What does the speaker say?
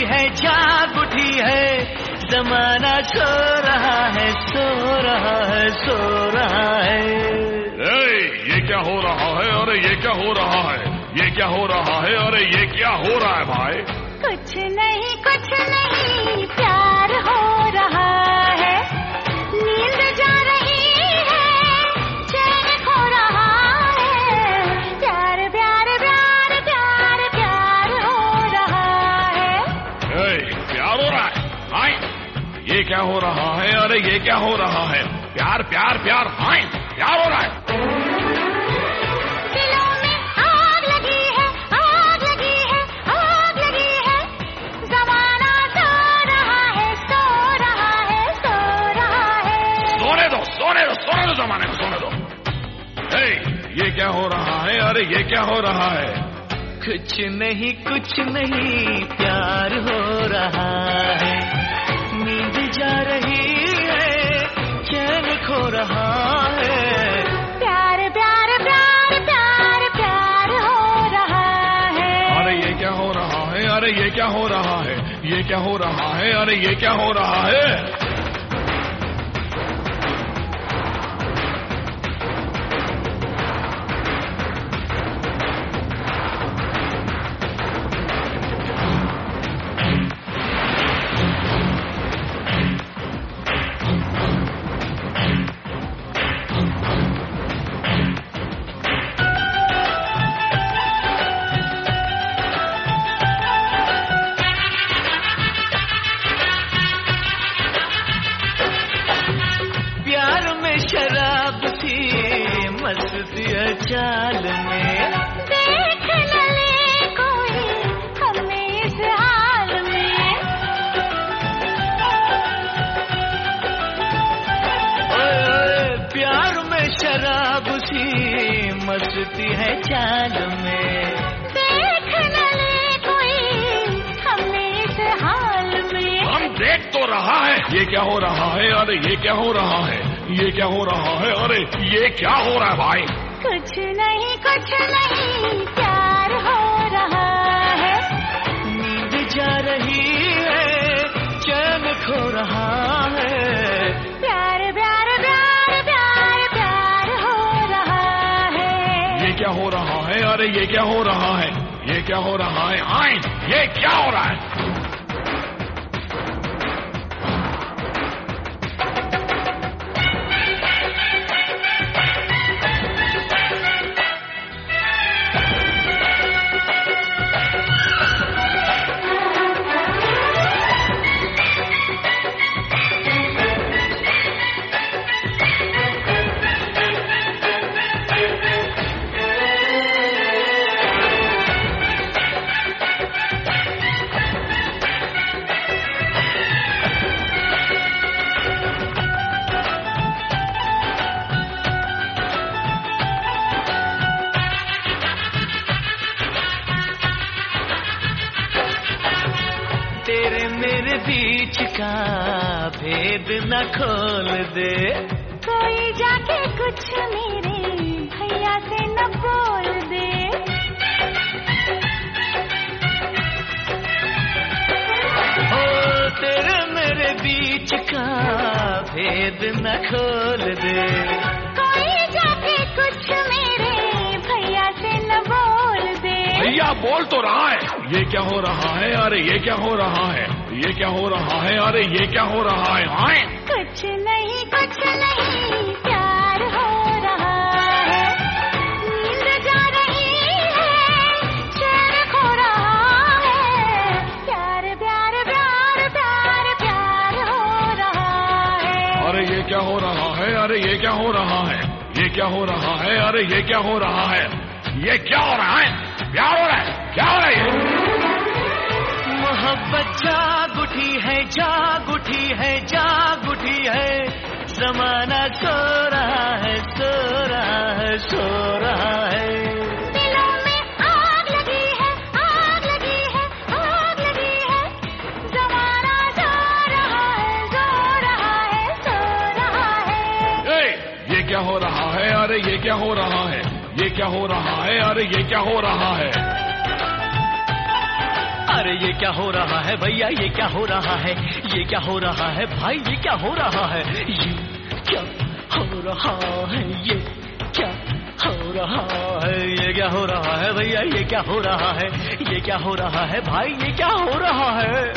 है, जाग उठी है, जमाना सो रहा है, सो रहा है, सो रहा है। ये क्या हो रहा है? अरे ये क्या हो रहा है? ये क्या हो रहा है? अरे ये क्या हो रहा है भाई? कुछ नहीं प्यार हो रहा है, नींद जा रही है, चैन खो रहा है, प्यार प्यार प्यार प्यार प्यार हो रहा है। प्यार हो रहा है? हाय, ये क्या हो रहा है? अरे ये क्या हो रहा है? प्यार प्यार प्यार, हाय, प्यार हो रहा है। सोने दो जमाने को, सोने दो। ये क्या हो रहा है? अरे ये क्या हो रहा है? कुछ नहीं प्यार हो रहा है, नींद जा रही है, चैन खो रहा है, प्यार प्यार प्यार प्यार प्यार हो रहा है। अरे ये क्या हो रहा है? अरे ये क्या हो रहा है? ये क्या हो रहा है? अरे ये क्या हो रहा है? शराब थी मस्ती है चाल में, देख न ले कोई हमें इस हाल में। प्यार में शराब थी मस्ती है चाल में, देख न ले कोई हमें इस हाल में। हम देख तो रहा है। ये क्या हो रहा है? अरे ये क्या हो रहा है? ये क्या हो रहा है? अरे ये क्या हो रहा है भाई? कुछ नहीं प्यार हो रहा है, नींद जा रही है, चैन खो रहा है, प्यार प्यार प्यार प्यार प्यार हो रहा है। ये क्या हो रहा है? अरे ये क्या हो रहा है? ये क्या हो रहा है? आए, ये क्या हो रहा है? तेरे मेरे बीच का भेद न खोल दे, कोई जाके कुछ मेरे भैया से न बोल दे। ओ तेरे मेरे बीच का भेद न खोल दे, कोई जाके कुछ मेरे भैया से न बोल दे। भैया बोल तो रहा है। ये क्या हो रहा है? अरे ये क्या हो रहा है? ये क्या हो रहा है? अरे ये क्या हो रहा है? आए, कुछ नहीं प्यार हो रहा है, नींद जा रही है, चैन खो रहा है, प्यार प्यार प्यार प्यार प्यार हो रहा है। अरे ये क्या हो रहा है? अरे ये क्या हो रहा है? ये क्या हो रहा है? अरे ये क्या हो रहा है? ये क्या हो रहा है? प्यार हो रहा है? क्या हो रहा है? मोहब्बत जाग उठी है, जाग उठी है, जाग उठी है, जमाना सो रहा है, सो रहा है, सो रहा है। दिलों में आग लगी है, आग लगी है, आग लगी है, जमाना सो रहा है, सो रहा है, सो रहा है। ये क्या हो रहा है? अरे ये क्या हो रहा है? ये क्या हो रहा है? अरे ये क्या हो रहा है? अरे ये क्या हो रहा है भैया, ये क्या हो रहा है, ये क्या हो रहा है भाई, ये क्या हो रहा है, ये क्या हो रहा है, ये क्या हो रहा है, ये क्या हो रहा है भैया, ये क्या हो रहा है, ये क्या हो रहा है भाई, ये क्या हो रहा है।